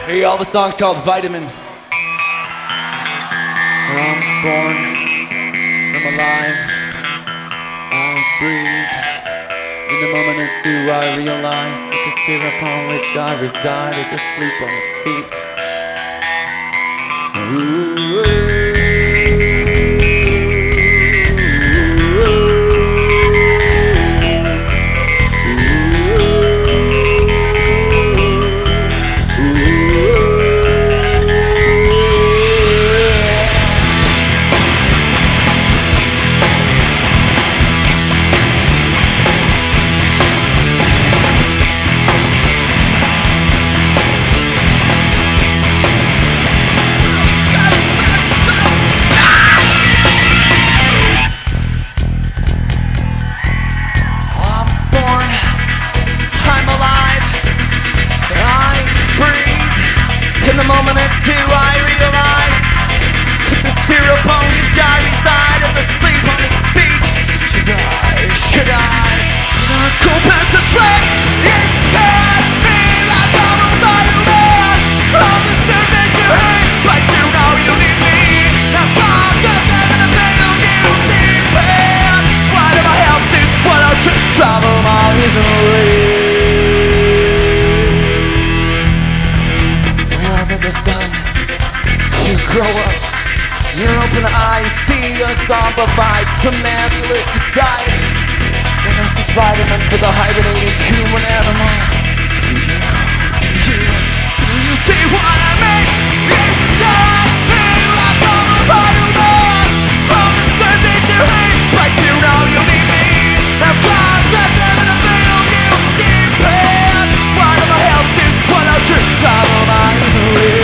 Hey, all the songs called Vitamin. I'm born, I'm alive, I breathe. In the moment or two I realize that the sphere upon which I reside is asleep on its feet. Ooh. In the moment or two I realize that the sphere upon which I reside is asleep on its feet. Should I go back to sleep? Instead, be like I'm a fireman on the surface you hate, but you know you need me. Now God does never to fail you deep in. Whatever helps is what I'll try to follow my reason. The sun, you grow up, you open eyes, see us amplified to nebulous society. And there's just vitamins for the hibernating human animal. Do you see what I mean? It's not me like I'm a fireman from the surface you hate, but you know you need me. Now God does never to fail you deep in. Whatever helps is what I'll do. Follow my easily.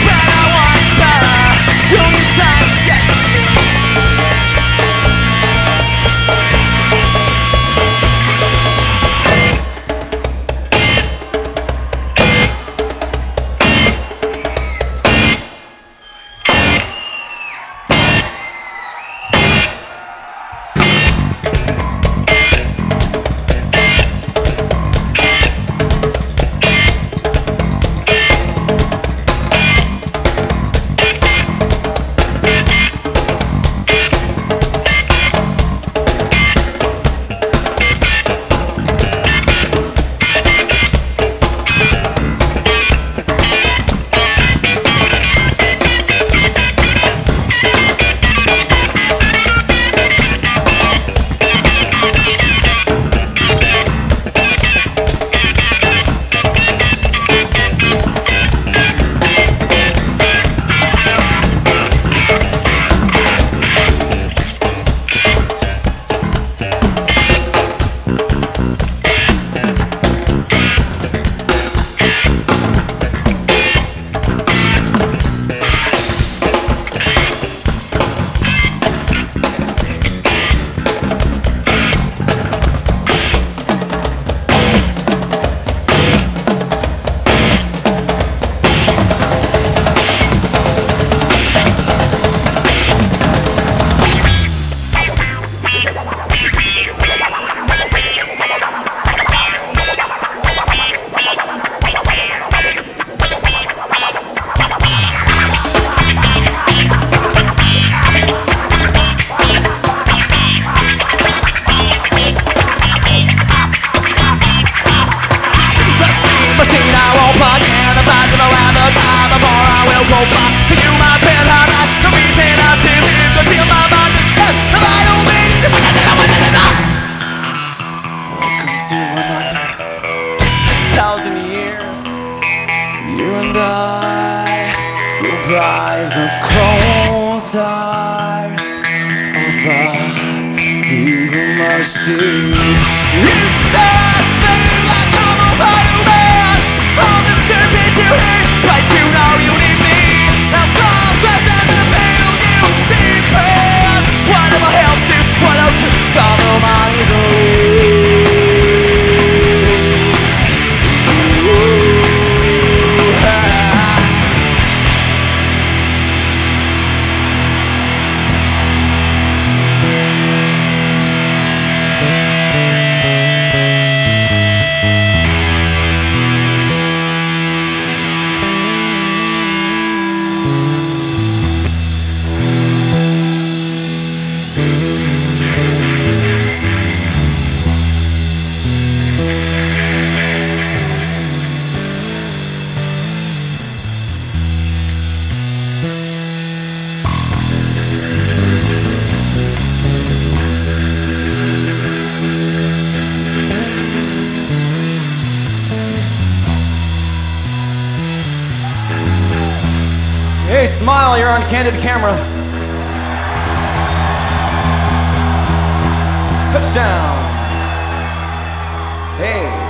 Rise the cold stars of the evil machine. Instead, be like I'm a fireman on the surface you hate, but you know you need me. Now God does never to fail you deep in. Whatever helps is what I'll do. Follow my easily. Hey, smile, you're on candid camera. Touchdown. Hey.